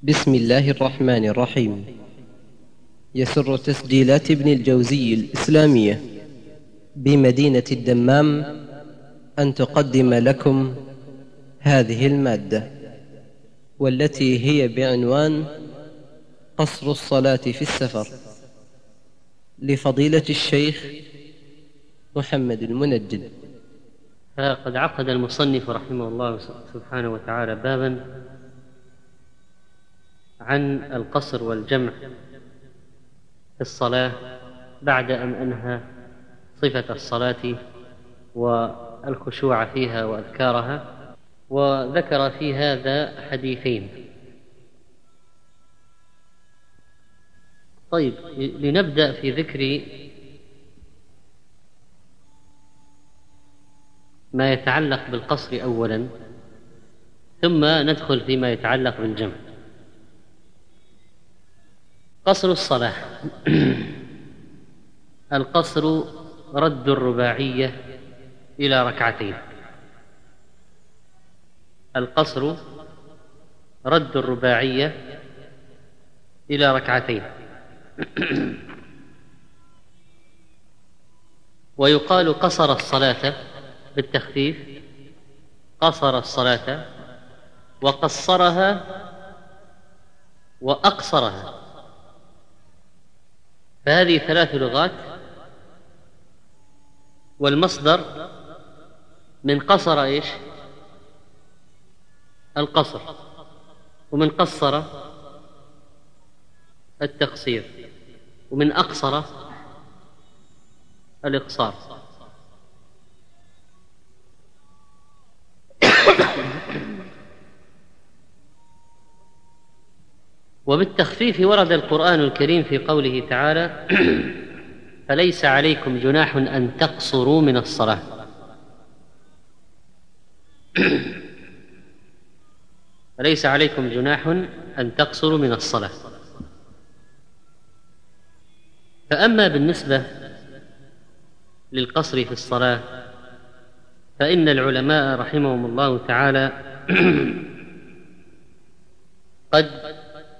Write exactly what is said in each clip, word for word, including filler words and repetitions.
بسم الله الرحمن الرحيم. يسر تسجيلات ابن الجوزي الإسلامية بمدينة الدمام أن تقدم لكم هذه المادة، والتي هي بعنوان قصر الصلاة في السفر، لفضيلة الشيخ محمد المنجد. فقد عقد المصنف رحمه الله سبحانه وتعالى بابا عن القصر والجمع في الصلاة بعد أن أنهى صفة الصلاة والخشوع فيها وأذكارها، وذكر في هذا حديثين. طيب، لنبدأ في ذكر ما يتعلق بالقصر أولا، ثم ندخل فيما يتعلق بالجمع. قصر الصلاة. القصر رد الرباعية إلى ركعتين. القصر رد الرباعية إلى ركعتين. ويقال قصر الصلاة بالتخفيف، قصر الصلاة، وقصرها وأقصرها، فهذه ثلاث لغات. والمصدر من قصر إيش؟ القصر، ومن قصر التقصير، ومن أقصر الإقصار. وبالتخفيف ورد القرآن الكريم في قوله تعالى: فليس عليكم جناح أن تقصروا من الصلاة. فليس عليكم جناح أن تقصروا من الصلاة. فأما بالنسبة للقصر في الصلاة، فإن العلماء رحمهم الله تعالى قد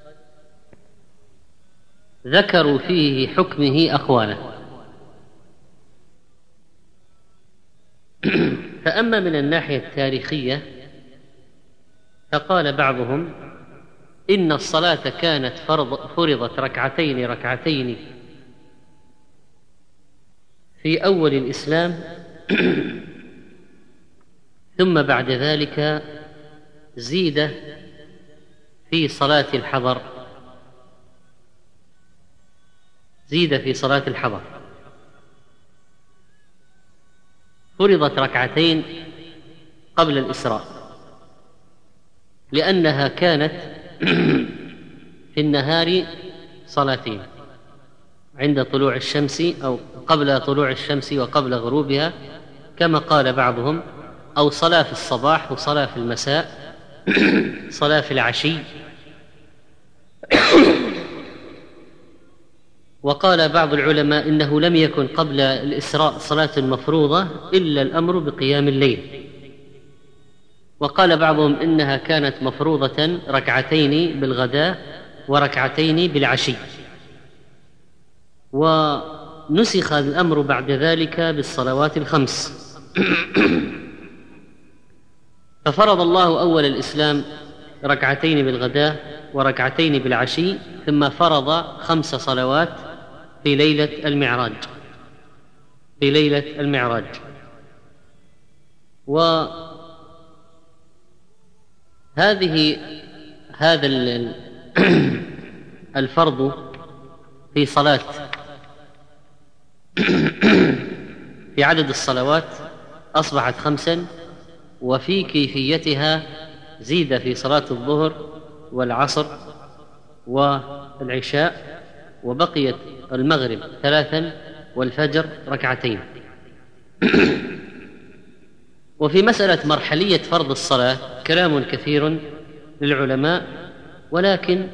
ذكروا فيه حكمه أقوالا. فأما من الناحية التاريخية، فقال بعضهم إن الصلاة كانت فرض فرضت ركعتين ركعتين في أول الإسلام، ثم بعد ذلك زيد في صلاة الحضر زيد في صلاة الحضر فرضت ركعتين قبل الإسراء، لأنها كانت في النهار صلاتين عند طلوع الشمس أو قبل طلوع الشمس وقبل غروبها، كما قال بعضهم، أو صلاة في الصباح وصلاة في المساء، صلاة في العشي. وقال بعض العلماء إنه لم يكن قبل الإسراء صلاة مفروضة إلا الأمر بقيام الليل. وقال بعضهم إنها كانت مفروضة ركعتين بالغداء وركعتين بالعشي، ونسخ الأمر بعد ذلك بالصلوات الخمس. ففرض الله أول الإسلام ركعتين بالغداء وركعتين بالعشي، ثم فرض خمس صلوات في ليلة المعراج في ليلة المعراج وهذه هذا الفرض في صلاة في عدد الصلوات أصبحت خمسا، وفي كيفيتها زيد في صلاة الظهر والعصر والعشاء، وبقيت المغرب ثلاثا والفجر ركعتين. وفي مسألة مرحلية فرض الصلاة كلام كثير للعلماء، ولكن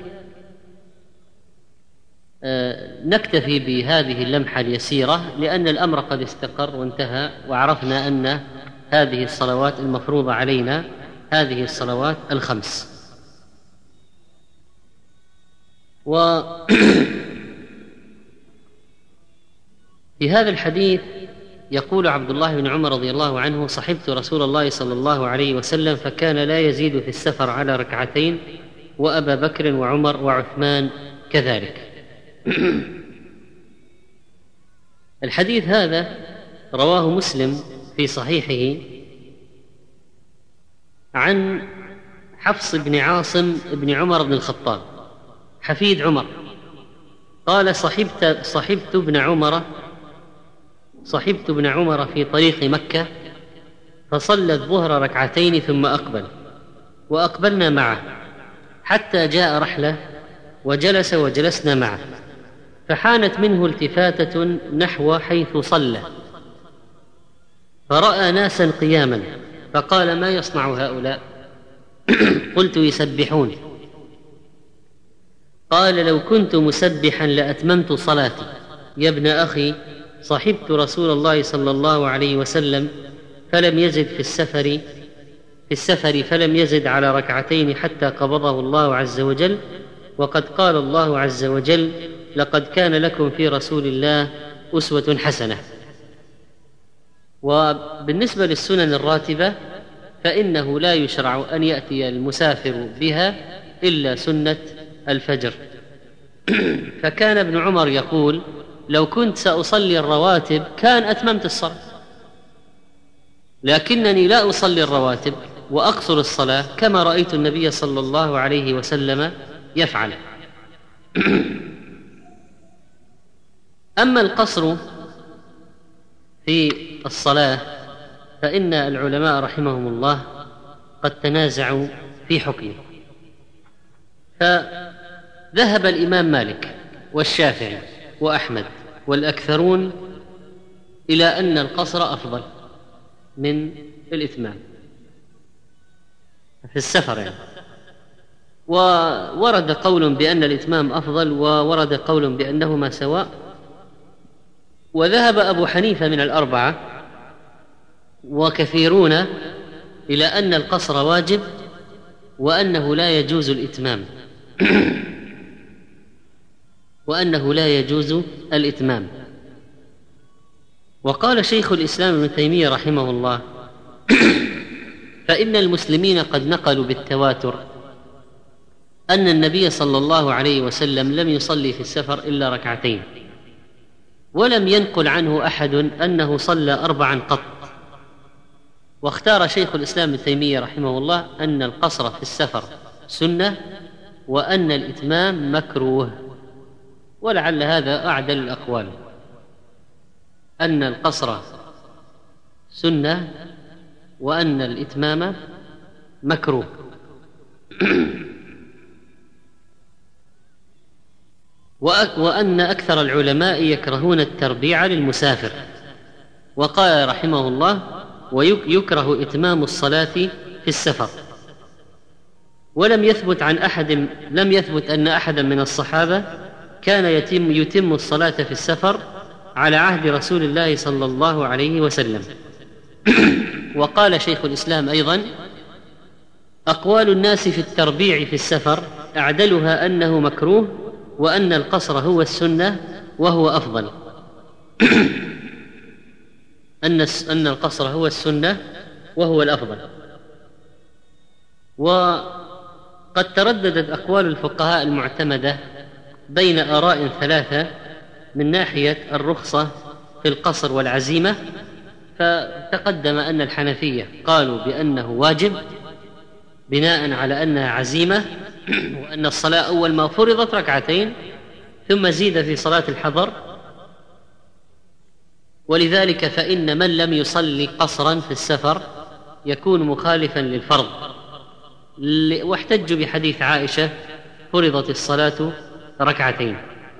نكتفي بهذه اللمحة اليسيرة، لأن الأمر قد استقر وانتهى، وعرفنا أن هذه الصلوات المفروضة علينا هذه الصلوات الخمس. وفي هذا الحديث يقول عبد الله بن عمر رضي الله عنه: صحبت رسول الله صلى الله عليه وسلم فكان لا يزيد في السفر على ركعتين، وأبا بكر وعمر وعثمان كذلك. الحديث هذا رواه مسلم في صحيحه عن حفص بن عاصم بن عمر بن الخطاب حفيد عمر، قال: صحبت صحبت ابن عمر صحبت ابن عمر في طريق مكة فصلى الظهر ركعتين ثم أقبل، وأقبلنا معه حتى جاء رحلة وجلس وجلسنا معه، فحانت منه التفاتة نحو حيث صلى، فرأى ناسا قياما فقال: ما يصنع هؤلاء؟ قلت: يسبحون. قال: لو كنت مسبحا لأتممت صلاتي. يا ابن أخي، صحبت رسول الله صلى الله عليه وسلم فلم يزد في السفر في السفر فلم يزد على ركعتين حتى قبضه الله عز وجل، وقد قال الله عز وجل: لقد كان لكم في رسول الله أسوة حسنة. وبالنسبة للسنن الراتبة فإنه لا يشرع أن يأتي المسافر بها إلا سنة الفجر. فكان ابن عمر يقول: لو كنت سأصلي الرواتب كان أتممت الصلاة، لكنني لا أصلي الرواتب وأقصر الصلاة كما رأيت النبي صلى الله عليه وسلم يفعل. أما القصر في الصلاة فإن العلماء رحمهم الله قد تنازعوا في حكمه، فذهب الإمام مالك والشافعي وأحمد والأكثرون إلى أن القصر أفضل من الإتمام في السفر يعني. وورد قول بأن الإتمام أفضل، وورد قول بأنهما سواء. وذهب أبو حنيفة من الأربعة وكثيرون إلى أن القصر واجب وأنه لا يجوز الإتمام وأنه لا يجوز الإتمام. وقال شيخ الإسلام ابن تيمية رحمه الله: فإن المسلمين قد نقلوا بالتواتر أن النبي صلى الله عليه وسلم لم يصلي في السفر إلا ركعتين، ولم ينقل عنه أحد أنه صلى أربعا قط. واختار شيخ الإسلام ابن تيمية رحمه الله أن القصر في السفر سنة وأن الإتمام مكروه، ولعل هذا أعدل الأقوال، أن القصر سنة وأن الإتمام مكروه. وأن أكثر العلماء يكرهون التربيع للمسافر. وقال رحمه الله: ويكره إتمام الصلاة في السفر. ولم يثبت عن أحد لم يثبت أن أحدا من الصحابة كان يتم يتم الصلاة في السفر على عهد رسول الله صلى الله عليه وسلم. وقال شيخ الإسلام أيضا: أقوال الناس في التربيع في السفر أعدلها أنه مكروه، وأن القصر هو السنة وهو أفضل. أن أن القصر هو السنة وهو الأفضل. وقد ترددت أقوال الفقهاء المعتمدة بين آراء ثلاثة من ناحية الرخصة في القصر والعزيمة. فتقدم أن الحنفية قالوا بأنه واجب بناء على أنها عزيمة، وأن الصلاة أول ما فرضت ركعتين ثم زيد في صلاة الحضر، ولذلك فإن من لم يصلي قصرا في السفر يكون مخالفا للفرض. واحتجوا بحديث عائشة: فرضت الصلاة ركعتين.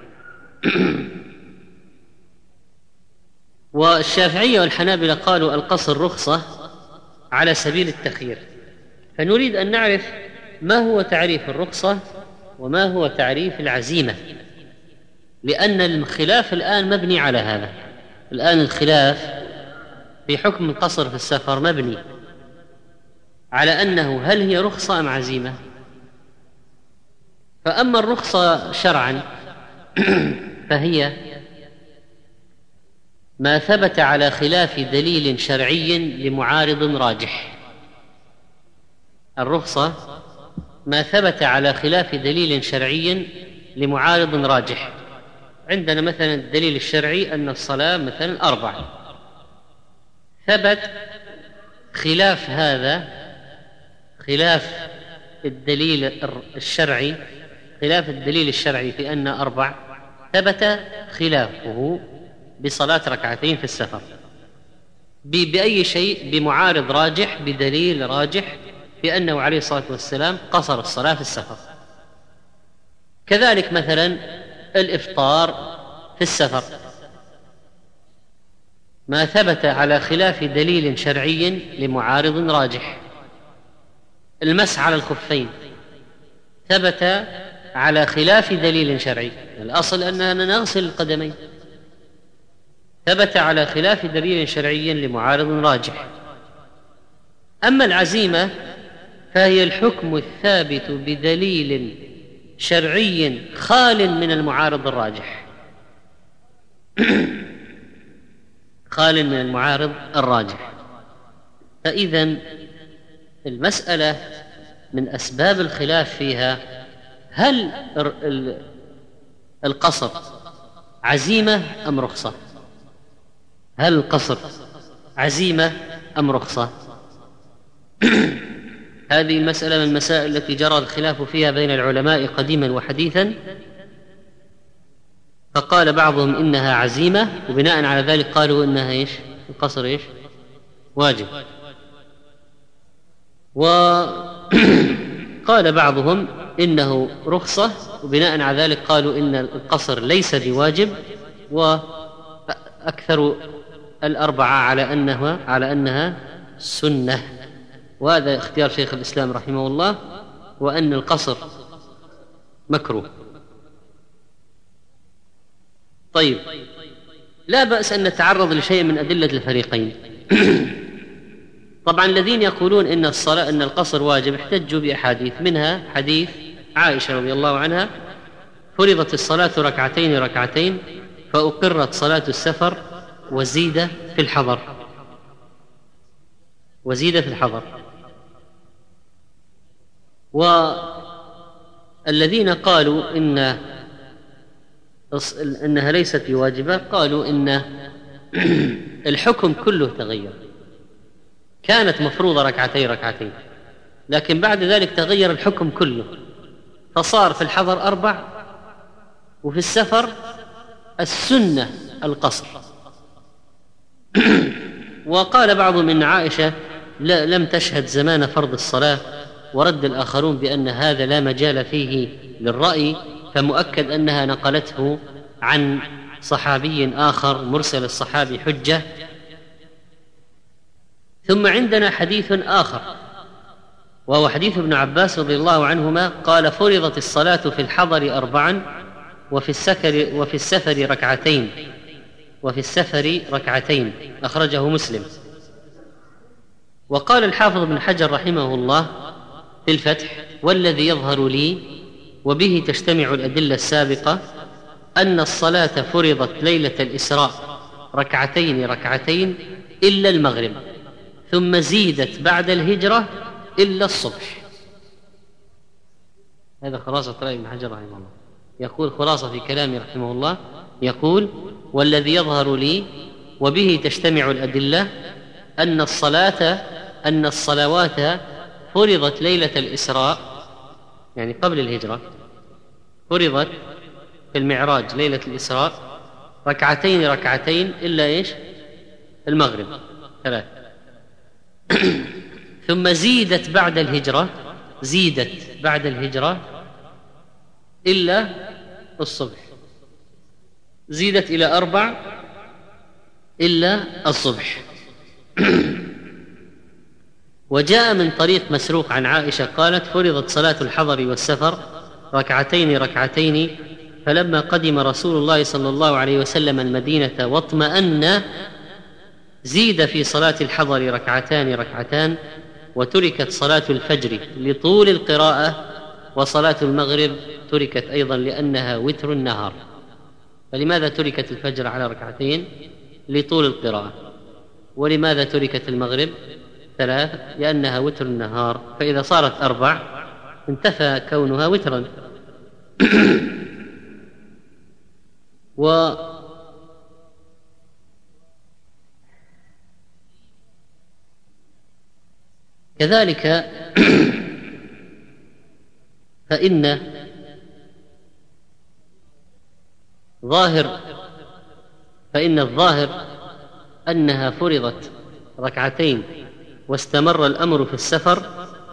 والشافعية والحنابلة قالوا القصر رخصة على سبيل التخيير. فنريد أن نعرف ما هو تعريف الرخصة وما هو تعريف العزيمة، لأن الخلاف الآن مبني على هذا. الآن الخلاف في حكم القصر في السفر مبني على أنه هل هي رخصة أم عزيمة. فأما الرخصة شرعا فهي ما ثبت على خلاف دليل شرعي لمعارض راجح. الرخصة ما ثبت على خلاف دليل شرعي لمعارض راجح. عندنا مثلا الدليل الشرعي أن الصلاة مثلا أربع، ثبت خلاف هذا، خلاف الدليل الشرعي، خلاف الدليل الشرعي في أن أربع، ثبت خلافه بصلاة ركعتين في السفر بأي شيء؟ بمعارض راجح، بدليل راجح في أنه عليه الصلاة والسلام قصر الصلاة في السفر. كذلك مثلا الإفطار في السفر ما ثبت على خلاف دليل شرعي لمعارض راجح. المسح على الخفين ثبت على خلاف دليل شرعي، الأصل أننا نغسل القدمين، ثبت على خلاف دليل شرعي لمعارض راجح. أما العزيمة فهي الحكم الثابت بدليل شرعي خال من المعارض الراجح خال من المعارض الراجح. فإذن المسألة من أسباب الخلاف فيها هل القصر عزيمة أم رخصة؟ هل القصر عزيمة أم رخصة؟ هذه المسألة من المسائل التي جرى الخلاف فيها بين العلماء قديما وحديثا، فقال بعضهم إنها عزيمة، وبناء على ذلك قالوا إنها إيش؟ القصر إيش؟ واجب. وقال بعضهم إنه رخصة، وبناء على ذلك قالوا إن القصر ليس بواجب، وأكثر الأربعة على أنها على أنها سنة. وهذا اختيار شيخ الإسلام رحمه الله، وأن القصر مكروه. طيب، لا بأس أن نتعرض لشيء من أدلة الفريقين. طبعا الذين يقولون إن الصلاة أن القصر واجب احتجوا بأحاديث، منها حديث عائشة رضي الله عنها: فرضت الصلاة ركعتين ركعتين فأقرت صلاة السفر وزيد في الحضر وزيد في الحضر والذين قالوا إن إنها ليست بواجبة قالوا إن الحكم كله تغير. كانت مفروضة ركعتين ركعتين، لكن بعد ذلك تغير الحكم كله، فصار في الحضر أربع، وفي السفر السنة القصر. وقال بعضهم إن عائشة لم تشهد زمان فرض الصلاة، ورد الآخرون بأن هذا لا مجال فيه للرأي، فمؤكد أنها نقلته عن صحابي آخر، مرسل الصحابي حجة. ثم عندنا حديث آخر، وهو حديث ابن عباس رضي الله عنهما قال: فرضت الصلاة في الحضر أربعا وفي السفر وفي السفر ركعتين وفي السفر ركعتين أخرجه مسلم. وقال الحافظ ابن حجر رحمه الله في الفتح: والذي يظهر لي وبه تجتمع الأدلة السابقة أن الصلاة فرضت ليلة الإسراء ركعتين ركعتين إلا المغرب، ثم زيدت بعد الهجرة إلا الصبح. هذا خلاصة رأي ابن حجر رحمه الله. يقول خلاصة في كلامه رحمه الله، يقول: والذي يظهر لي وبه تجتمع الأدلة أن الصلاة أن الصلوات فرضت ليلة الإسراء، يعني قبل الهجرة، فرضت في المعراج ليلة الإسراء ركعتين ركعتين إلا إيش؟ المغرب ثلاث. ثم زيدت بعد الهجرة زيدت بعد الهجرة إلا الصبح، زيدت إلى أربع إلا الصبح. وجاء من طريق مسروق عن عائشة قالت: فرضت صلاة الحضر والسفر ركعتين ركعتين، فلما قدم رسول الله صلى الله عليه وسلم المدينة واطمأن زيد في صلاة الحضر ركعتان ركعتان، وتركت صلاة الفجر لطول القراءة وصلاة المغرب تركت أيضا لأنها وتر النهار. فلماذا تركت الفجر على ركعتين؟ لطول القراءة. ولماذا تركت المغرب ثلاث؟ لأنها وتر النهار، فإذا صارت أربع انتفى كونها وترا. و كذلك فإن ظاهر فإن الظاهر أنها فرضت ركعتين واستمر الأمر في السفر.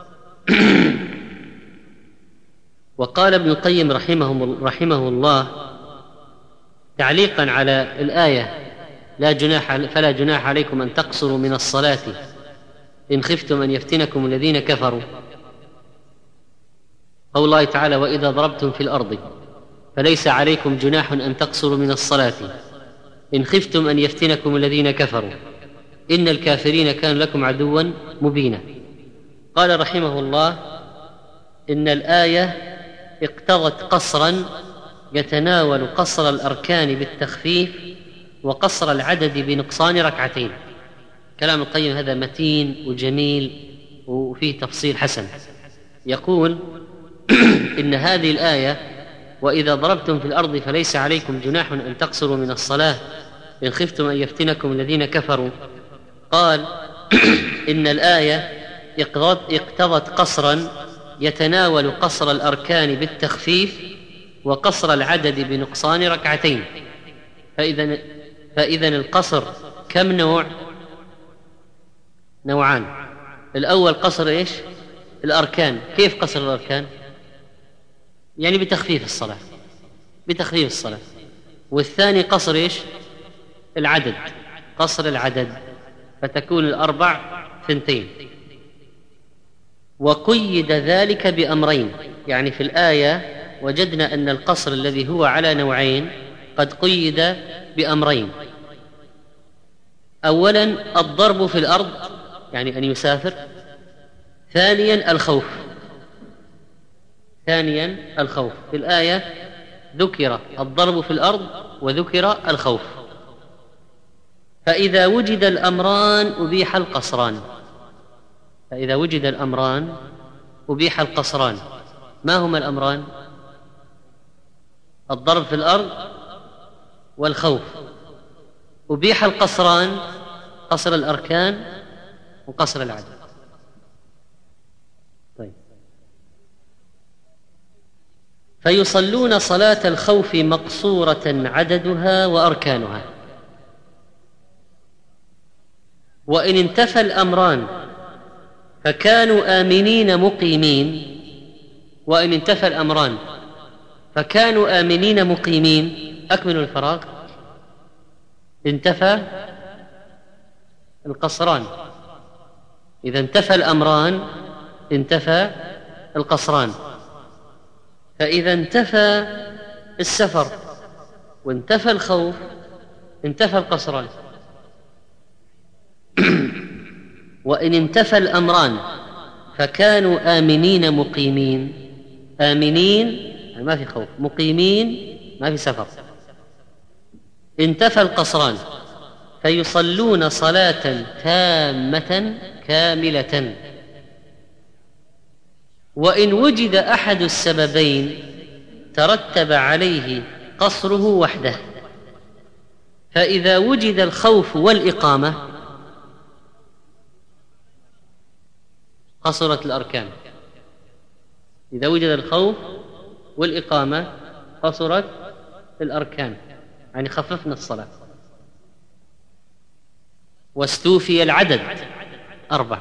وقال ابن القيم رحمه, رحمه الله تعليقا على الآية: لا جناح فلا جناح عليكم أن تقصروا من الصلاة إن خفتم أن يفتنكم الذين كفروا، قول الله تعالى: وإذا ضربتم في الأرض فليس عليكم جناح أن تقصروا من الصلاة إن خفتم أن يفتنكم الذين كفروا إن الكافرين كانوا لكم عدوا مبينا. قال رحمه الله: إن الآية اقتضت قصرا يتناول قصر الأركان بالتخفيف وقصر العدد بنقصان ركعتين. كلام القيم هذا متين وجميل وفيه تفصيل حسن. يقول: إن هذه الآية وإذا ضربتم في الأرض فليس عليكم جناح أن تقصروا من الصلاة إن خفتم أن يفتنكم الذين كفروا، قال: إن الآية اقتضت قصرا يتناول قصر الأركان بالتخفيف وقصر العدد بنقصان ركعتين. فإذا فإذا القصر كم نوع؟ نوعان. الأول قصر إيش؟ الأركان. كيف قصر الأركان؟ يعني بتخفيف الصلاة، بتخفيف الصلاة. والثاني قصر إيش؟ العدد، قصر العدد، فتكون الأربع ثنتين. وقيد ذلك بأمرين، يعني في الآية وجدنا أن القصر الذي هو على نوعين قد قيد بأمرين: أولا الضرب في الأرض، يعني أن يسافر. ثانيا الخوف ثانيا الخوف في الآية ذكر الضرب في الأرض وذكر الخوف. فإذا وجد الأمران أبيح القصران فإذا وجد الأمران أبيح القصران. ما هما الأمران؟ الضرب في الأرض والخوف. أبيح القصران: قصر الأركان وقصر العدد. طيب. فيصلون صلاة الخوف مقصورة عددها وأركانها. وإن انتفى الأمران فكانوا آمنين مقيمين وإن انتفى الأمران فكانوا آمنين مقيمين. أكملوا الفراغ. انتفى القصران. إذا انتفى الأمران انتفى القصران. فإذا انتفى السفر وانتفى الخوف انتفى القصران. وإن انتفى الأمران فكانوا آمنين مقيمين. آمنين يعني ما في خوف، مقيمين ما في سفر. انتفى القصران فيصلون صلاة تامة كاملة. وإن وجد أحد السببين ترتب عليه قصره وحده. فإذا وجد الخوف والإقامة قصرت الأركان. إذا وجد الخوف والإقامة قصرت الأركان، يعني خففنا الصلاة. واستوفي العدد أربع.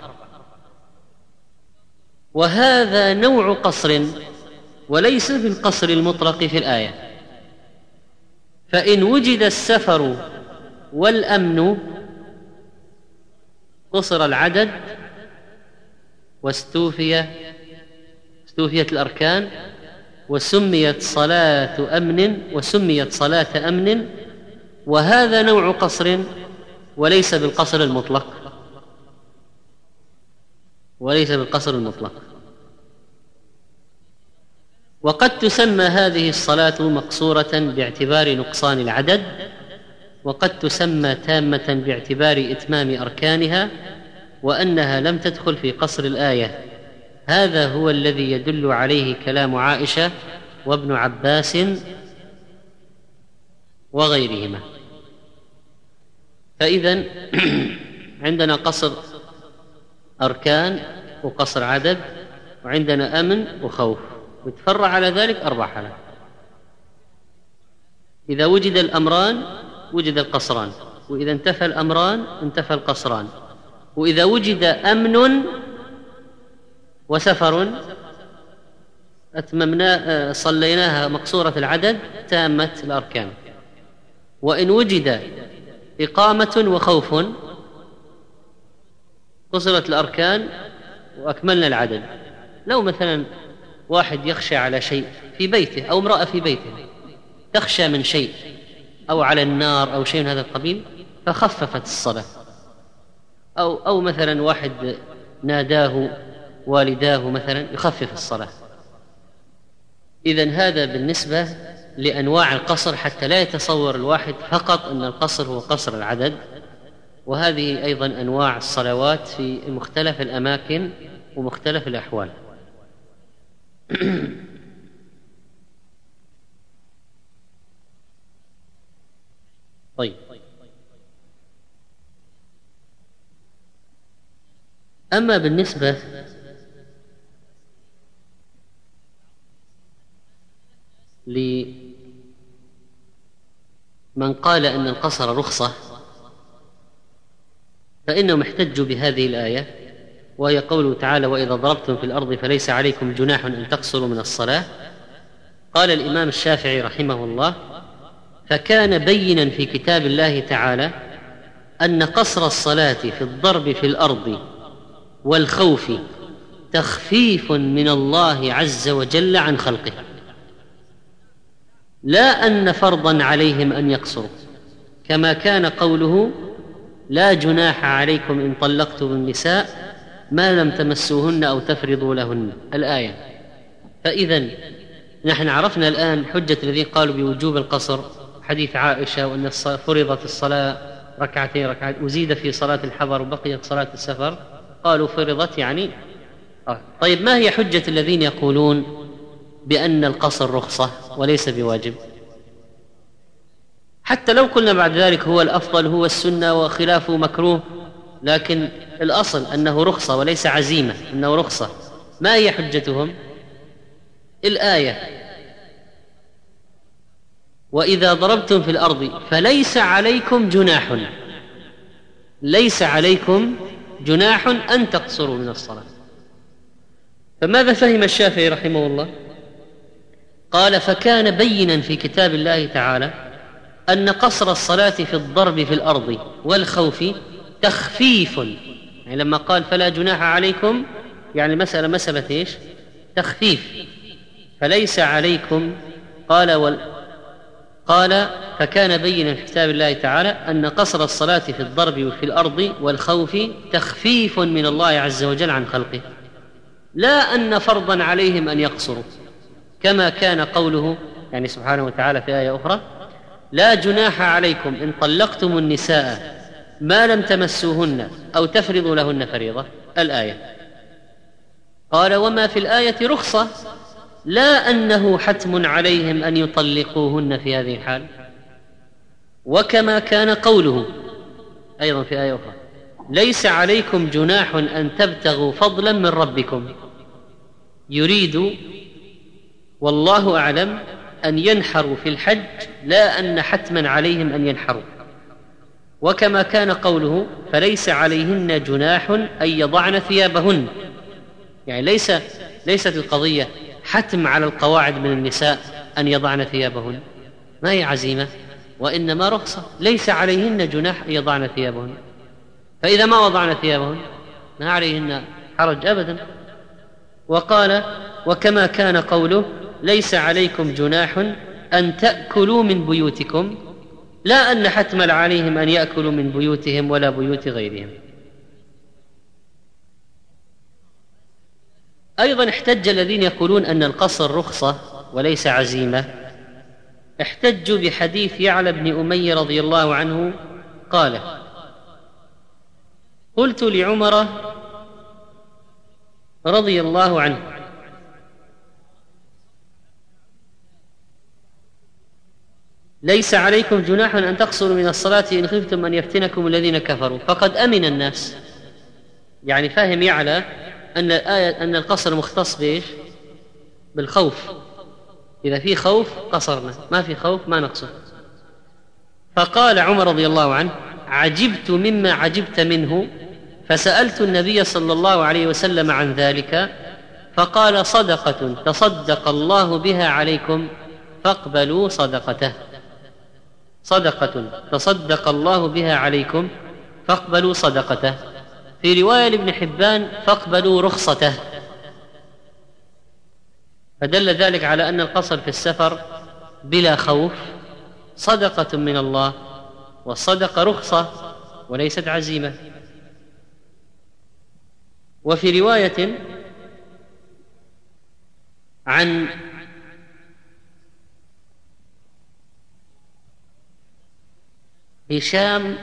وهذا نوع قصر وليس بالقصر المطلق في الآية. فإن وجد السفر والأمن قصر العدد واستوفي استوفيت الأركان وسميت صلاة أمن وسميت صلاة أمن. وهذا نوع قصر وليس بالقصر المطلق وليس بالقصر المطلق. وقد تسمى هذه الصلاة مقصورة باعتبار نقصان العدد، وقد تسمى تامة باعتبار إتمام أركانها، وأنها لم تدخل في قصر الآية. هذا هو الذي يدل عليه كلام عائشة وابن عباس وغيرهما. فإذن عندنا قصر أركان وقصر عدد، وعندنا أمن وخوف، وتفرع على ذلك أربع حالات. إذا وجد الأمران وجد القصران، وإذا انتفى الأمران انتفى القصران، وإذا وجد أمن وسفر أتممنا صليناها مقصورة العدد تامة الأركان. وإن وجد إقامة وخوف قصرت الأركان وأكملنا العدد. لو مثلا واحد يخشى على شيء في بيته، أو امرأة في بيته تخشى من شيء أو على النار أو شيء من هذا القبيل فخففت الصلاة، أو, أو مثلا واحد ناداه والداه مثلا يخفف الصلاة. إذن هذا بالنسبة لأنواع القصر، حتى لا يتصور الواحد فقط أن القصر هو قصر العدد. وهذه أيضا أنواع الصلوات في مختلف الأماكن ومختلف الأحوال. طيب، أما بالنسبة لمن قال أن القصر رخصة فإنهم احتجوا بهذه الآية، وهي قوله تعالى: وإذا ضربتم في الأرض فليس عليكم جناح أن تقصروا من الصلاة. قال الإمام الشافعي رحمه الله: فكان بينا في كتاب الله تعالى أن قصر الصلاة في الضرب في الأرض والخوف تخفيف من الله عز وجل عن خلقه، لا أن فرضا عليهم أن يقصروا، كما كان قوله: لا جناح عليكم إن طلقتم النساء ما لم تمسوهن أو تفرضوا لهن، الآية. فإذن نحن عرفنا الآن حجة الذين قالوا بوجوب القصر، حديث عائشة وأن فرضت الصلاة ركعتين ركعتين وزيد في صلاة الحضر وبقيت صلاة السفر، قالوا فرضت يعني. طيب، ما هي حجة الذين يقولون بأن القصر رخصة وليس بواجب؟ حتى لو قلنا بعد ذلك هو الأفضل هو السنة وخلافه مكروه، لكن الأصل أنه رخصة وليس عزيمة، أنه رخصة. ما هي حجتهم؟ الآية: وإذا ضربتم في الأرض فليس عليكم جناح، ليس عليكم جناح أن تقصروا من الصلاة. فماذا فهم الشافعي رحمه الله؟ قال: فكان بينا في كتاب الله تعالى أن قصر الصلاة في الضرب في الأرض والخوف تخفيف، يعني لما قال فلا جناح عليكم يعني مسألة مسألة إيش؟ تخفيف. فليس عليكم قال وال... قال فكان بينا في كتاب الله تعالى أن قصر الصلاة في الضرب في الأرض والخوف تخفيف من الله عز وجل عن خلقه، لا أن فرضا عليهم أن يقصروا، كما كان قوله يعني سبحانه وتعالى في آية أخرى: لا جناح عليكم إن طلقتم النساء ما لم تمسوهن أو تفرضوا لهن فريضة، الآية. قال: وما في الآية رخصة، لا أنه حتم عليهم أن يطلقوهن في هذه الحال. وكما كان قوله أيضا في آية أخرى: ليس عليكم جناح أن تبتغوا فضلا من ربكم، يريد والله أعلم أن ينحروا في الحج، لا أن حتما عليهم أن ينحروا. وكما كان قوله: فليس عليهن جناح أن يضعن ثيابهن، يعني ليس ليست القضية حتم على القواعد من النساء أن يضعن ثيابهن، ما هي عزيمة، وإنما رخصة. ليس عليهن جناح أن يضعن ثيابهن، فإذا ما وضعن ثيابهن ما عليهن حرج أبدا. وقال: وكما كان قوله: ليس عليكم جناح أن تأكلوا من بيوتكم، لا أن حتم عليهم أن يأكلوا من بيوتهم ولا بيوت غيرهم. أيضا احتج الذين يقولون أن القصر رخصة وليس عزيمة، احتجوا بحديث يعلى بن أمية رضي الله عنه قال: قلت لعمر رضي الله عنه: ليس عليكم جناح أن تقصروا من الصلاة إن خفتم أن يفتنكم الذين كفروا فقد أمن الناس. يعني فهم يعلى أن الآية أن القصر مختص بإيش؟ بالخوف. إذا في خوف قصرنا، ما في خوف ما نقصر. فقال عمر رضي الله عنه: عجبت مما عجبت منه، فسألت النبي صلى الله عليه وسلم عن ذلك فقال: صدقة تصدق الله بها عليكم فاقبلوا صدقته. صدقة تصدق الله بها عليكم فاقبلوا صدقته. في رواية لابن حبان: فاقبلوا رخصته. فدل ذلك على أن القصر في السفر بلا خوف صدقة من الله، والصدقة رخصة وليست عزيمة. وفي رواية عن هشام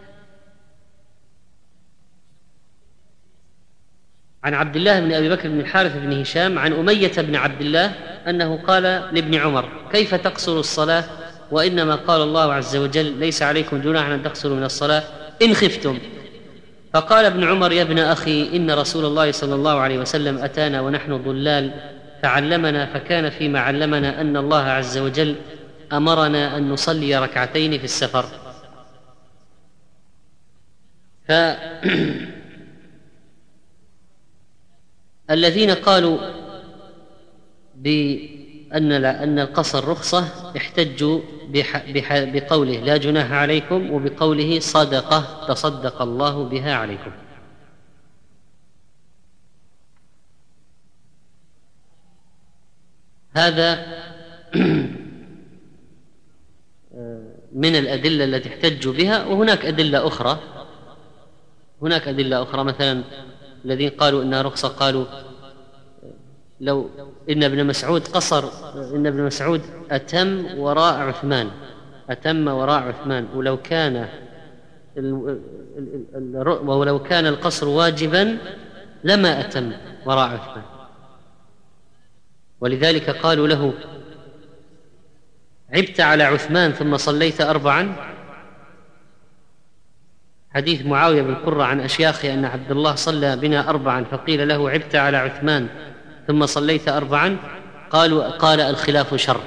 عن عبد الله بن أبي بكر بن الحارث بن هشام عن أمية بن عبد الله أنه قال لابن عمر: كيف تقصر الصلاة وإنما قال الله عز وجل: ليس عليكم جناح أن تقصروا من الصلاة إن خفتم. فقال ابن عمر: يا ابن أخي، إن رسول الله صلى الله عليه وسلم أتانا ونحن ضلال فعلمنا، فكان فيما علمنا أن الله عز وجل أمرنا أن نصلي ركعتين في السفر. فالذين قالوا بأن أن القصر رخصة احتجوا بقوله: لا جناح عليكم، وبقوله: صدقة تصدق الله بها عليكم. هذا من الأدلة التي احتجوا بها. وهناك أدلة أخرى هناك أدلة أخرى مثلا الذين قالوا إنها رخصة قالوا: لو إن ابن مسعود قصر إن ابن مسعود أتم وراء عثمان أتم وراء عثمان ولو كان ولو كان القصر واجبا لما أتم وراء عثمان. ولذلك قالوا له: عبت على عثمان ثم صليت أربعا. حديث معاوية بن قرة عن أشياخه أن عبد الله صلى بنا أربعا فقيل له: عبت على عثمان ثم صليت أربعا. قالوا قال: الخلاف شر.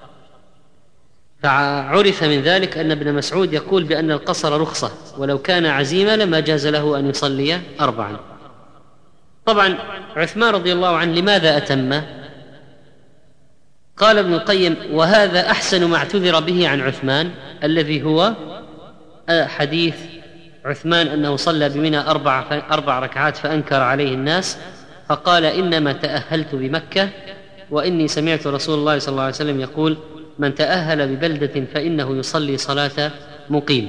فعرف من ذلك أن ابن مسعود يقول بأن القصر رخصة، ولو كان عزيمة لما جاز له أن يصلي أربعا. طبعا عثمان رضي الله عنه لماذا أتم؟ قال ابن القيم: وهذا أحسن ما اعتذر به عن عثمان، الذي هو حديث عثمان أنه صلى بمنى أربع, أربع ركعات فأنكر عليه الناس، فقال: إنما تأهلت بمكة، وإني سمعت رسول الله صلى الله عليه وسلم يقول: من تأهل ببلدة فإنه يصلي صلاة مقيم.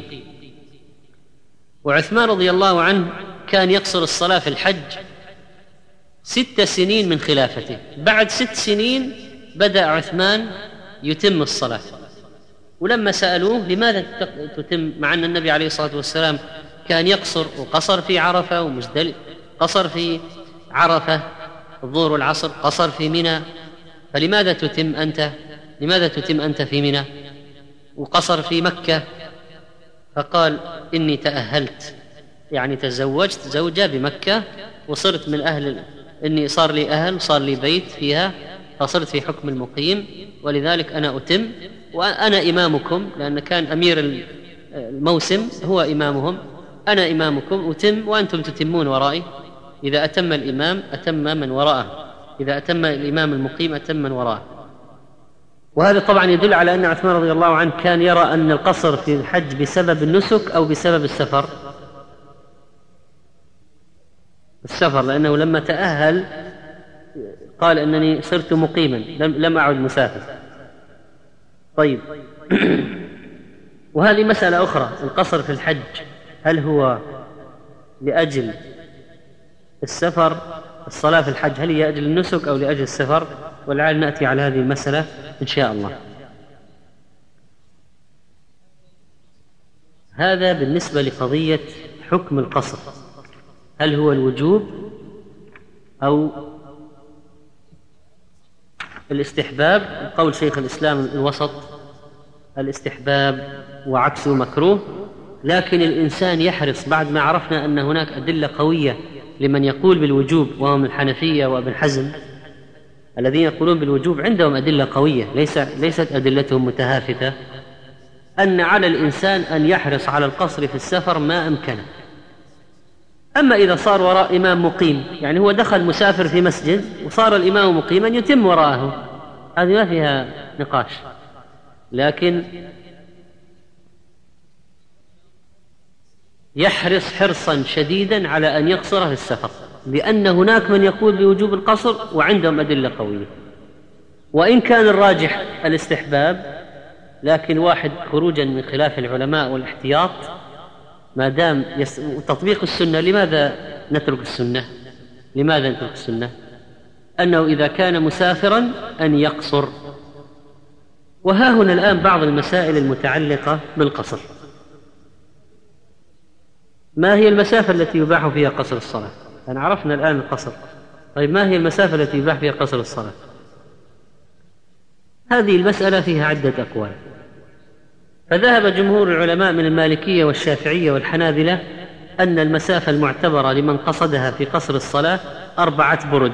وعثمان رضي الله عنه كان يقصر الصلاة في الحج ست سنين من خلافته. بعد ست سنين بدأ عثمان يتم الصلاة. ولما سألوه: لماذا تتم مع أن النبي عليه الصلاة والسلام كان يقصر، وقصر في عرفة ومزدلفة، قصر في عرفة الظهر والعصر، قصر في منى، فلماذا تتم أنت لماذا تتم أنت في منى وقصر في مكة؟ فقال: إني تأهلت، يعني تزوجت زوجة بمكة وصرت من أهل، إني صار لي أهل صار لي بيت فيها، فصرت في حكم المقيم، ولذلك أنا أتم وأنا إمامكم، لأن كان أمير الموسم هو إمامهم، أنا إمامكم أتم وأنتم تتمون ورائي. إذا أتم الإمام أتم من وراءه، إذا أتم الإمام المقيم أتم من وراءه. وهذا طبعا يدل على أن عثمان رضي الله عنه كان يرى أن القصر في الحج بسبب النسك أو بسبب السفر السفر لأنه لما تأهل قال: إنني صرت مقيما لم أعد مسافر. طيب وهذه مسألة أخرى، القصر في الحج هل هو لأجل السفر الصلاة في الحج هل هي لأجل النسك أو لأجل السفر؟ ولعل نأتي على هذه المسألة إن شاء الله. هذا بالنسبة لقضية حكم القصر، هل هو الوجوب أو الاستحباب؟ قول شيخ الإسلام الوسط الاستحباب وعكسه مكروه، لكن الإنسان يحرص بعد ما عرفنا أن هناك أدلة قوية لمن يقول بالوجوب وهم الحنفية وابن حزم الذين يقولون بالوجوب عندهم أدلة قوية ليس ليست أدلتهم متهافتة، أن على الإنسان أن يحرص على القصر في السفر ما أمكنه. أما إذا صار وراء إمام مقيم، يعني هو دخل مسافر في مسجد وصار الإمام مقيما يتم وراءه، هذه ما فيها نقاش، لكن يحرص حرصا شديدا على أن يقصر في السفر، لأن هناك من يقول بوجوب القصر وعندهم أدلة قوية، وإن كان الراجح الاستحباب، لكن واحد خروجا من خلاف العلماء والاحتياط ما دام يس... تطبيق السنة. لماذا نترك السنة؟ لماذا نترك السنة؟ أنه إذا كان مسافرا أن يقصر. وها هنا الآن بعض المسائل المتعلقة بالقصر. ما هي المسافة التي يباح فيها قصر الصلاة؟ أنا عرفنا الآن القصر، طيب ما هي المسافة التي يباح فيها قصر الصلاة؟ هذه المسألة فيها عدة أقوال. فذهب جمهور العلماء من المالكية والشافعية والحنابلة أن المسافة المعتبرة لمن قصدها في قصر الصلاة أربعة برد،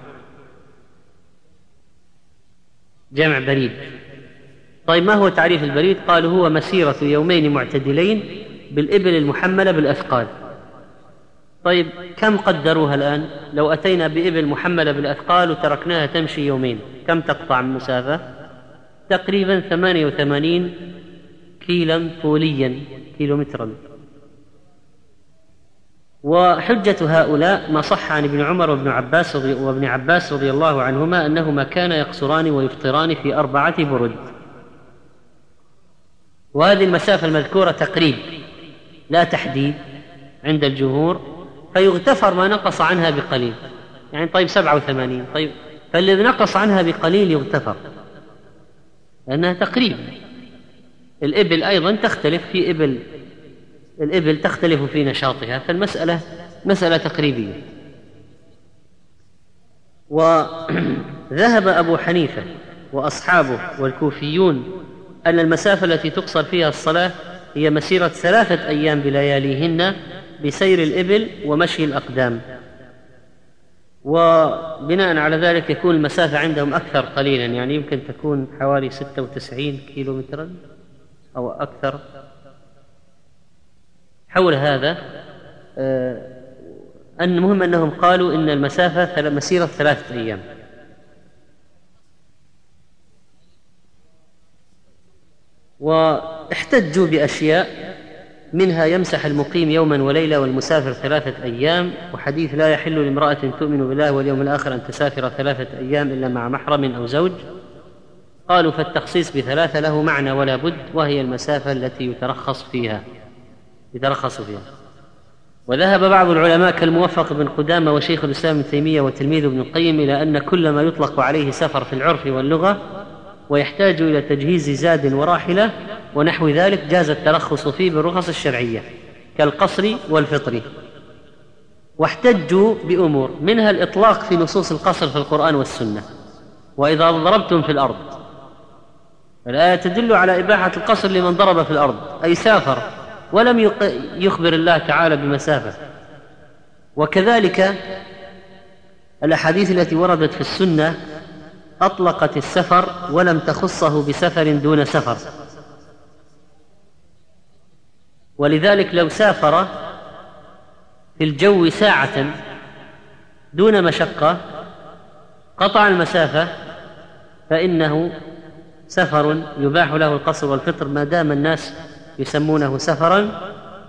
جمع بريد. طيب ما هو تعريف البريد؟ قالوا هو مسيرة يومين معتدلين بالإبل المحملة بالأثقال. طيب كم قدروها الآن؟ لو أتينا بإبل محملة بالأثقال وتركناها تمشي يومين كم تقطع من مسافة؟ تقريبا ثمانية وثمانين كيلا طوليا، كيلومترا. وحجة هؤلاء ما صح عن ابن عمر وابن عباس رضي وابن عباس رضي الله عنهما أنهما كانا يقصران ويفطران في أربعة برد. وهذه المسافة المذكورة تقريب لا تحديد عند الجمهور، فيغتفر ما نقص عنها بقليل. يعني طيب سبعة وثمانين، طيب فالذي نقص عنها بقليل يغتفر لأنها تقريب. الإبل أيضا تختلف في إبل الإبل تختلف في نشاطها، فالمسألة مسألة تقريبية. وذهب أبو حنيفة وأصحابه والكوفيون أن المسافة التي تقصر فيها الصلاة هي مسيرة ثلاثة أيام بلياليهن بسير الإبل ومشي الأقدام، وبناء على ذلك يكون المسافة عندهم أكثر قليلا، يعني يمكن تكون حوالي ستة وتسعين كيلومترا أو أكثر حول هذا. المهم أنهم قالوا إن المسافة مسيرة ثلاثة أيام. واحتجوا بأشياء منها يمسح المقيم يوما وليلة والمسافر ثلاثة أيام، وحديث لا يحل لامرأة تؤمن بالله واليوم الآخر أن تسافر ثلاثة أيام إلا مع محرم أو زوج. قالوا فالتخصيص بثلاثة له معنى ولا بد، وهي المسافة التي يترخص فيها يترخص فيها. وذهب بعض العلماء كالموفق بن قدامة وشيخ الإسلام ابن تيمية وتلميذ ابن القيم إلى أن كل ما يطلق عليه سفر في العرف واللغة ويحتاج إلى تجهيز زاد وراحلة ونحو ذلك جاز الترخص فيه بالرخص الشرعية كالقصر والفطر. واحتجوا بأمور منها الإطلاق في نصوص القصر في القرآن والسنة، وإذا ضربتم في الأرض، الآية تدل على إباحة القصر لمن ضرب في الأرض أي سافر ولم يخبر الله تعالى بمسافة. وكذلك الأحاديث التي وردت في السنة أطلقت السفر ولم تخصه بسفر دون سفر، ولذلك لو سافر في الجو ساعة دون مشقة قطع المسافة فإنه سفر يباح له القصر والفطر ما دام الناس يسمونه سفرا.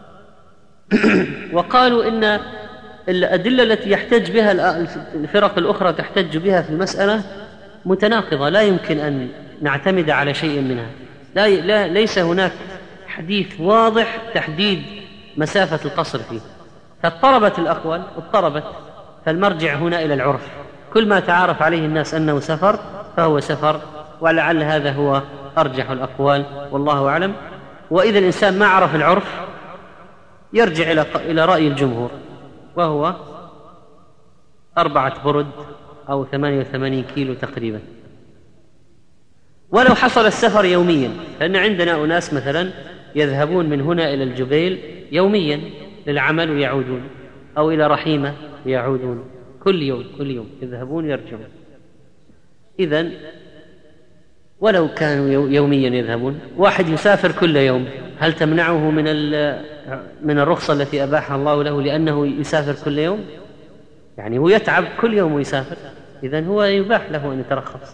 وقالوا إن الأدلة التي يحتج بها الفرق الأخرى تحتج بها في المسألة متناقضة، لا يمكن أن نعتمد على شيء منها. لا لا ليس هناك حديث واضح تحديد مسافة القصر فيه، فاضطربت الأقوال اضطربت فالمرجع هنا إلى العرف، كل ما تعارف عليه الناس أنه سفر فهو سفر، ولعل هذا هو أرجح الأقوال والله أعلم. وإذا الإنسان ما عرف العرف يرجع إلى إلى رأي الجمهور، وهو أربعة برد أو ثمانية وثمانين كيلو تقريبا. ولو حصل السفر يوميا، لأن عندنا أناس مثلا يذهبون من هنا إلى الجبيل يوميا للعمل ويعودون، أو إلى رحيمة ويعودون، كل يوم كل يوم يذهبون يرجعون. إذن ولو كانوا يوميا يذهبون، واحد يسافر كل يوم، هل تمنعه من من الرخصة التي أباحها الله له لأنه يسافر كل يوم؟ يعني هو يتعب كل يوم ويسافر، إذن هو يباح له أن يترخص.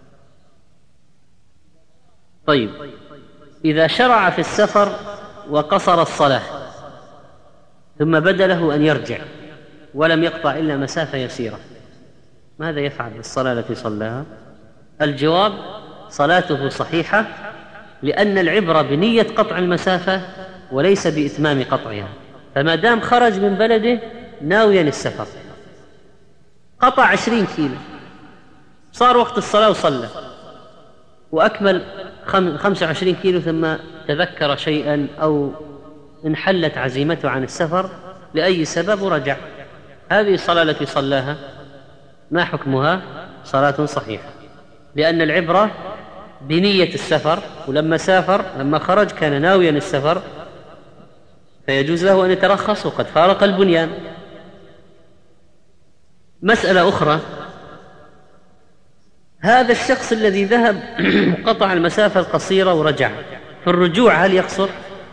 طيب، إذا شرع في السفر وقصر الصلاة ثم بدا له أن يرجع ولم يقطع إلا مسافة يسيرة، ماذا يفعل بالصلاة التي صلاها؟ الجواب: صلاته صحيحة، لأن العبرة بنية قطع المسافة وليس بإتمام قطعها. فما دام خرج من بلده ناويا السفر، قطع عشرين كيلو، صار وقت الصلاة وصلى وأكمل خمسة وعشرين كيلو، ثم تذكر شيئا أو انحلت عزيمته عن السفر لأي سبب ورجع، هذه الصلاة التي صلاها ما حكمها؟ صلاة صحيحة، لأن العبرة بنية السفر، ولما سافر لما خرج كان ناويا السفر فيجوز له أن يترخص وقد فارق البنيان. مسألة أخرى: هذا الشخص الذي ذهب قطع المسافة القصيرة ورجع، في الرجوع هل يقصر؟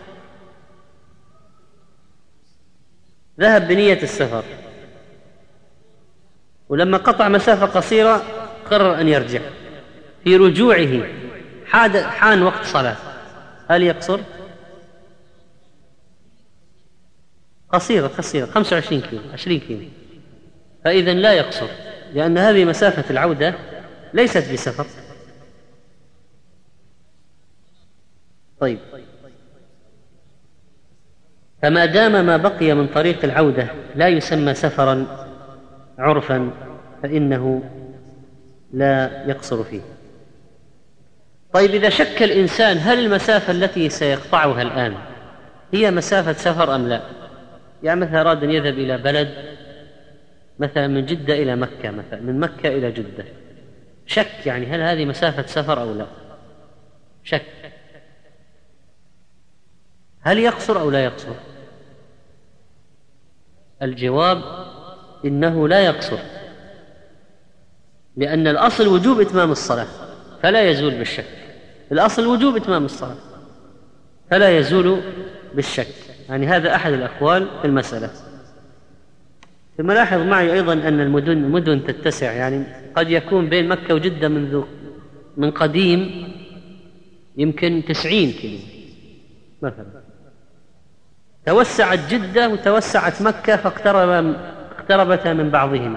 ذهب بنية السفر ولما قطع مسافة قصيرة قرر أن يرجع، في رجوعه حان وقت صلاة، هل يقصر؟ قصيرة قصيرة خمسة وعشرين كيلو عشرين كيلو، فإذن لا يقصر، لأن هذه مسافة العودة ليست بسفر. طيب، فما دام ما بقي من طريق العودة لا يسمى سفرا عرفا فإنه لا يقصر فيه. طيب، إذا شك الإنسان هل المسافة التي سيقطعها الآن هي مسافة سفر أم لا؟ يعني مثلا أراد أن يذهب إلى بلد مثلا من جدة إلى مكة، مثلا من مكة إلى جدة، شك يعني هل هذه مسافة سفر أو لا؟ شك، هل يقصر أو لا يقصر؟ الجواب: إنه لا يقصر، لأن الأصل وجوب إتمام الصلاة فلا يزول بالشك، الأصل وجوب إتمام الصلاة فلا يزول بالشك، يعني هذا أحد الأقوال في المسألة. ثم لاحظ معي أيضا أن المدن مدن تتسع، يعني قد يكون بين مكة وجدة منذ من قديم يمكن تسعين كيلو مثلا، توسعت جدة وتوسعت مكة فاقترب اقتربتا من بعضهما.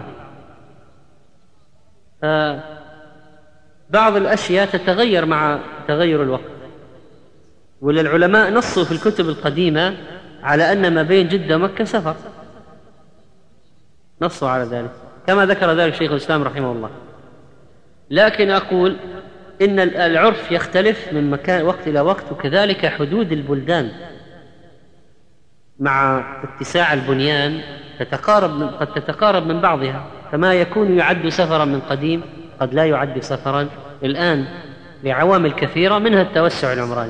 بعض الأشياء تتغير مع تغير الوقت، وللعلماء نصوا في الكتب القديمة على أن ما بين جدة ومكة سفر، نصوا على ذلك كما ذكر ذلك شيخ الإسلام رحمه الله. لكن أقول إن العرف يختلف من مكان وقت إلى وقت، وكذلك حدود البلدان مع اتساع البنيان تتقارب من قد تتقارب من بعضها، فما يكون يعد سفرا من قديم قد لا يعد سفرا الآن لعوامل كثيرة منها التوسع العمراني.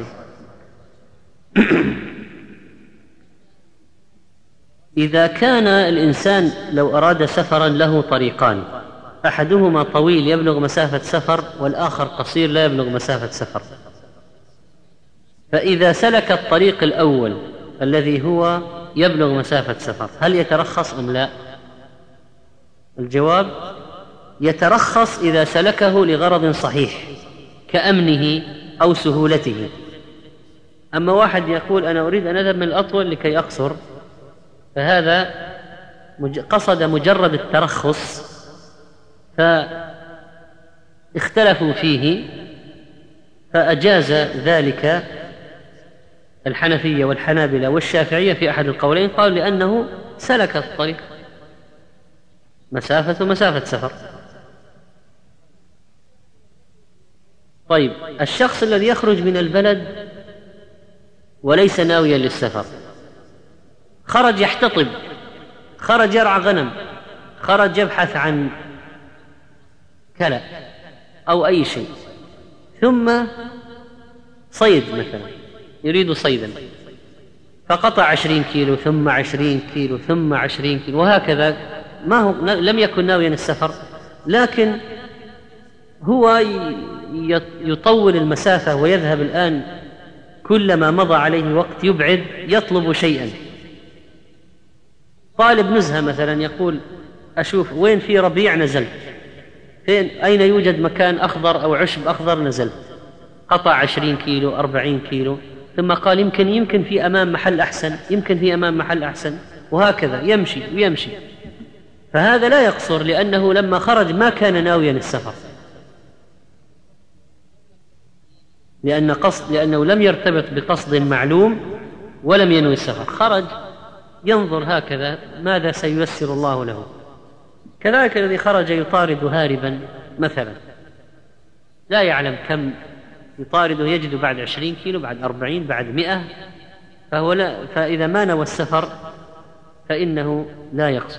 إذا كان الإنسان لو أراد سفرا له طريقان، أحدهما طويل يبلغ مسافة سفر والآخر قصير لا يبلغ مسافة سفر، فإذا سلك الطريق الأول الذي هو يبلغ مسافة سفر هل يترخص أم لا؟ الجواب: يترخص إذا سلكه لغرض صحيح كأمنه أو سهولته. أما واحد يقول أنا أريد أن أذهب من الأطول لكي أقصر، فهذا قصد مجرد الترخص فاختلفوا فيه، فأجاز ذلك الحنفية والحنابلة والشافعية في أحد القولين، قالوا لأنه سلك الطريق مسافة مسافة سفر. طيب، الشخص الذي يخرج من البلد وليس ناويا للسفر، خرج يحتطب، خرج يرعى غنم، خرج يبحث عن كلأ أو أي شيء، ثم صيد مثلا، يريد صيدا، فقطع عشرين كيلو ثم عشرين كيلو ثم عشرين كيلو وهكذا، ما هو لم يكن ناويا السفر، لكن هو يطول المسافة ويذهب الآن كلما مضى عليه وقت يبعد يطلب شيئا. طالب نزهة مثلا يقول أشوف وين في ربيع نزلت، فين أين يوجد مكان أخضر أو عشب أخضر نزلت، قطع عشرين كيلو أربعين كيلو، ثم قال يمكن يمكن في أمام محل أحسن، يمكن في أمام محل أحسن، وهكذا يمشي ويمشي. فهذا لا يقصر، لأنه لما خرج ما كان ناويا السفر، لأن قصد لأنه لم يرتبط بقصد معلوم ولم ينوي السفر، خرج ينظر هكذا ماذا سييسر الله له. كذلك الذي خرج يطارد هاربا مثلا، لا يعلم كم يطارده، يجد بعد عشرين كيلو، بعد أربعين، بعد مئة، فهو لا فإذا ما نوى السفر فإنه لا يقصر.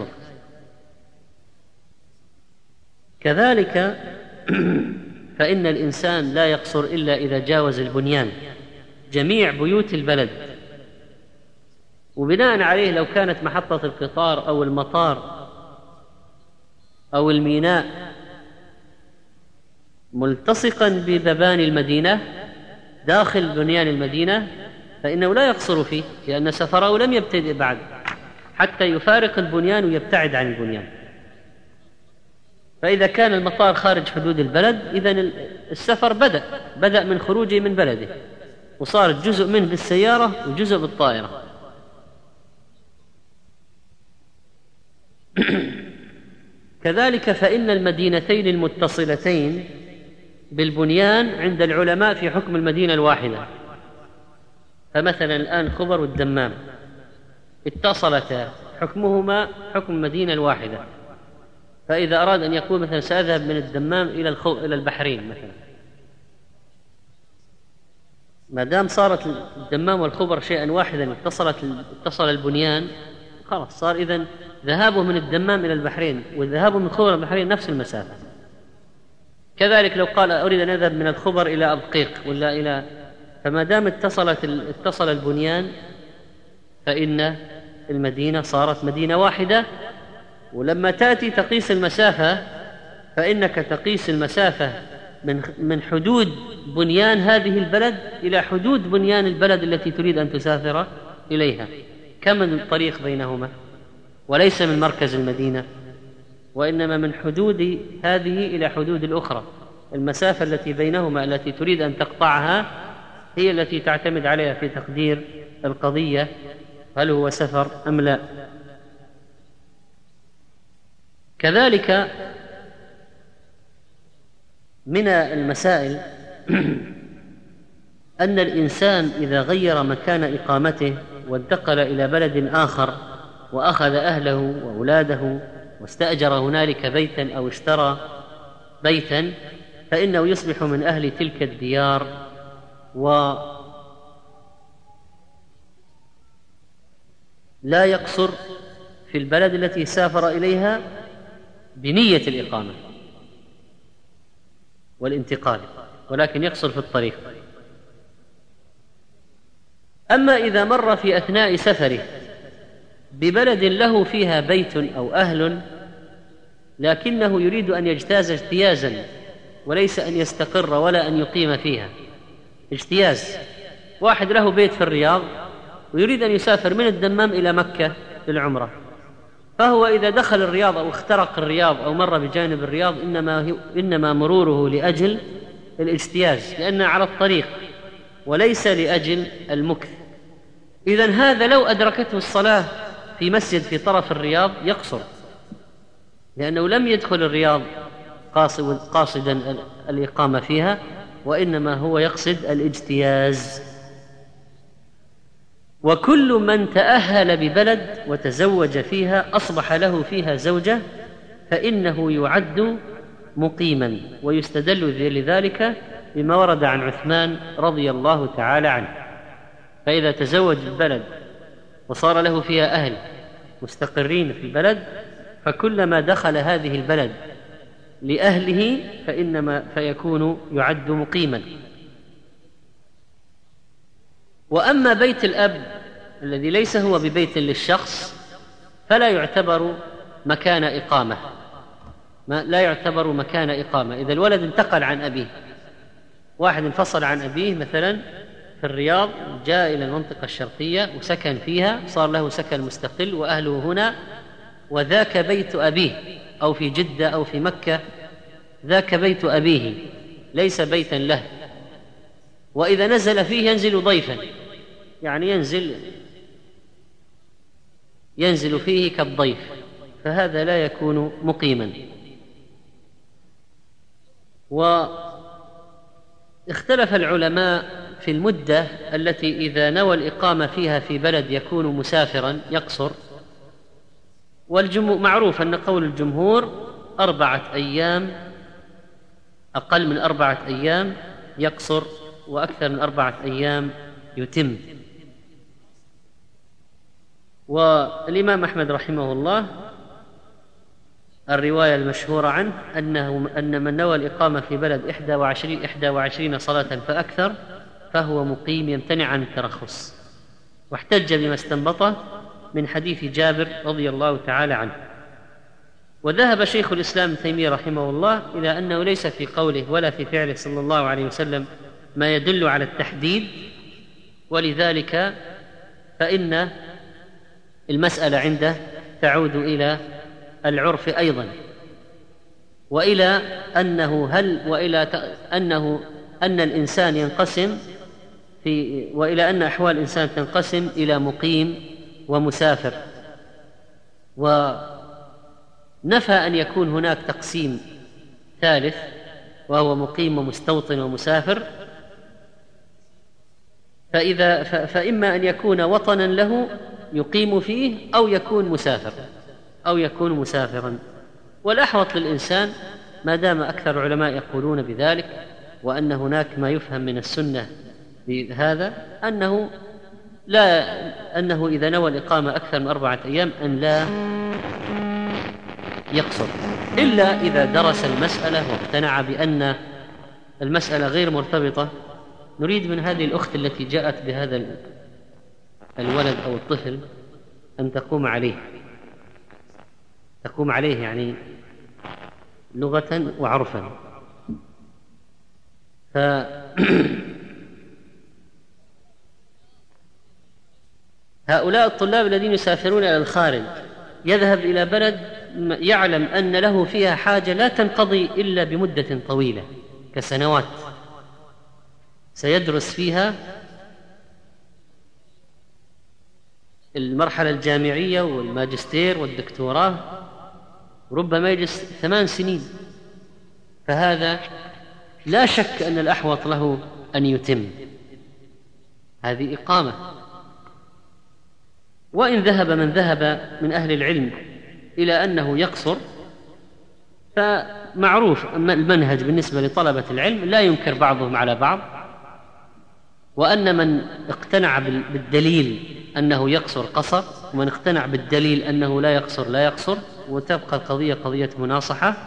كذلك فإن الإنسان لا يقصر إلا إذا جاوز البنيان، جميع بيوت البلد، وبناء عليه لو كانت محطة القطار أو المطار أو الميناء ملتصقا بمباني المدينة داخل بنيان المدينة فإنه لا يقصر فيه، لأن سفره لم يبتدئ بعد حتى يفارق البنيان ويبتعد عن البنيان. فإذا كان المطار خارج حدود البلد إذن السفر بدأ بدأ من خروجه من بلده، وصار جزء منه بالسيارة وجزء بالطائرة. كذلك فإن المدينتين المتصلتين بالبنيان عند العلماء في حكم المدينة الواحدة. فمثلا الآن خبر والدمام اتصلتا، حكمهما حكم المدينة الواحدة. فإذا أراد أن يقول مثلا سأذهب من الدمام إلى إلى البحرين مثلا، ما دام صارت الدمام والخبر شيئا واحدا، اتصلت اتصل البنيان، خلاص صار إذن ذهابه من الدمام إلى البحرين وذهابه من خبر البحرين نفس المسافة. كذلك لو قال أريد أن أذهب من الخبر إلى أبقيق ولا إلى، فما دام اتصلت اتصل البنيان فإن المدينة صارت مدينة واحدة. ولما تأتي تقيس المسافة فإنك تقيس المسافة من من حدود بنيان هذه البلد إلى حدود بنيان البلد التي تريد أن تسافر إليها، كم الطريق بينهما، وليس من مركز المدينة، وإنما من حدود هذه إلى حدود الأخرى. المسافة التي بينهما التي تريد أن تقطعها هي التي تعتمد عليها في تقدير القضية هل هو سفر أم لا. كذلك من المسائل أن الإنسان إذا غير مكان إقامته وانتقل إلى بلد آخر وأخذ أهله وأولاده واستأجر هنالك بيتا أو اشترى بيتا، فإنه يصبح من أهل تلك الديار، ولا يقصر في البلد التي سافر إليها بنية الإقامة والانتقال، ولكن يقصر في الطريق. أما إذا مر في أثناء سفره ببلد له فيها بيت أو أهل، لكنه يريد أن يجتاز اجتيازا وليس أن يستقر ولا أن يقيم فيها، اجتياز، واحد له بيت في الرياض ويريد أن يسافر من الدمام إلى مكة للعمرة، فهو إذا دخل الرياض أو اخترق الرياض أو مر بجانب الرياض إنما, إنما مروره لأجل الاجتياز، لأنه على الطريق وليس لأجل المكث. إذن هذا لو أدركته الصلاة في مسجد في طرف الرياض يقصر، لأنه لم يدخل الرياض قاصدا الإقامة فيها، وإنما هو يقصد الاجتياز. وكل من تأهل ببلد وتزوج فيها أصبح له فيها زوجة فإنه يعد مقيما، ويستدل لذلك بما ورد عن عثمان رضي الله تعالى عنه. فإذا تزوج البلد وصار له فيها أهل مستقرين في البلد، فكلما دخل هذه البلد لأهله فإنما فيكون يعد مقيما. وأما بيت الأب الذي ليس هو ببيت للشخص فلا يعتبر مكان إقامة، ما لا يعتبر مكان إقامة. إذا الولد انتقل عن أبيه، واحد انفصل عن أبيه مثلا في الرياض، جاء إلى المنطقة الشرقية وسكن فيها، صار له سكن مستقل وأهله هنا، وذاك بيت أبيه، أو في جدة أو في مكة، ذاك بيت أبيه ليس بيتا له. وإذا نزل فيه ينزل ضيفا، يعني ينزل ينزل فيه كالضيف، فهذا لا يكون مقيما. واختلف العلماء في المدة التي إذا نوى الإقامة فيها في بلد يكون مسافرا يقصر. والجمهور معروف أن قول الجمهور أربعة أيام، أقل من أربعة أيام يقصر، وأكثر من أربعة أيام يتم. والإمام أحمد رحمه الله الرواية المشهورة عنه أنه أن من نوى الإقامة في بلد إحدى وعشرين, إحدى وعشرين صلاة فأكثر فهو مقيم يمتنع عن الترخص، واحتج بما استنبطه من حديث جابر رضي الله تعالى عنه. وذهب شيخ الإسلام ابن تيمية رحمه الله إلى أنه ليس في قوله ولا في فعله صلى الله عليه وسلم ما يدل على التحديد، ولذلك فإن المسألة عنده تعود إلى العرف أيضا، وإلى أنه هل وإلى أنه أن الإنسان ينقسم في وإلى أن أحوال الإنسان تنقسم إلى مقيم ومسافر. ونفى أن يكون هناك تقسيم ثالث وهو مقيم ومستوطن ومسافر. فإذا فإما أن يكون وطنا له يقيم فيه أو يكون مسافر أو يكون مسافرا. والأحوط للإنسان ما دام أكثر العلماء يقولون بذلك، وأن هناك ما يفهم من السنة بهذا، أنه لا أنه إذا نوى الإقامة أكثر من أربعة أيام أن لا يقصر، إلا إذا درس المسألة واقتنع بأن المسألة غير مرتبطة. نريد من هذه الأخت التي جاءت بهذا الولد أو الطفل أن تقوم عليه تقوم عليه يعني لغة وعرفا. ف هؤلاء الطلاب الذين يسافرون إلى الخارج يذهب إلى بلد يعلم أن له فيها حاجة لا تنقضي إلا بمدة طويلة كسنوات، سيدرس فيها المرحلة الجامعية والماجستير والدكتوراه، ربما يجلس ثمان سنين، فهذا لا شك أن الأحوط له أن يتم هذه إقامة. وإن ذهب من ذهب من أهل العلم إلى أنه يقصر، فمعروف المنهج بالنسبة لطلبة العلم لا ينكر بعضهم على بعض، وأن من اقتنع بالدليل أنه يقصر قصر، ومن اقتنع بالدليل أنه لا يقصر لا يقصر، وتبقى القضية قضية مناصحة.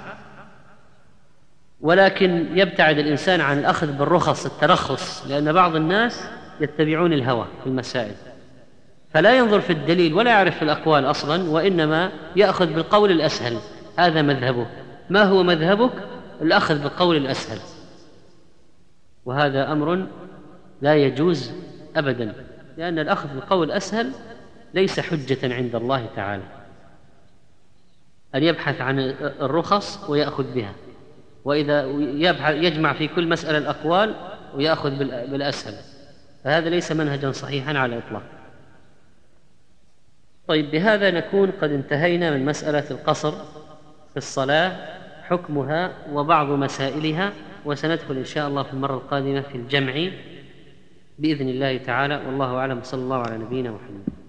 ولكن يبتعد الإنسان عن الأخذ بالرخص الترخص، لأن بعض الناس يتبعون الهوى في المسائل، فلا ينظر في الدليل ولا يعرف في الأقوال أصلا، وإنما يأخذ بالقول الأسهل. هذا مذهبه. ما هو مذهبك؟ الأخذ بالقول الأسهل، وهذا أمر لا يجوز أبدا، لأن الأخذ بالقول الأسهل ليس حجة عند الله تعالى. أن يبحث عن الرخص ويأخذ بها، وإذا يجمع في كل مسألة الأقوال ويأخذ بالأسهل، فهذا ليس منهجا صحيحا على الإطلاق. طيب، بهذا نكون قد انتهينا من مسألة القصر في الصلاة، حكمها وبعض مسائلها، وسندخل إن شاء الله في المرة القادمة في الجمع بإذن الله تعالى. والله أعلم، صلى الله على نبينا محمد.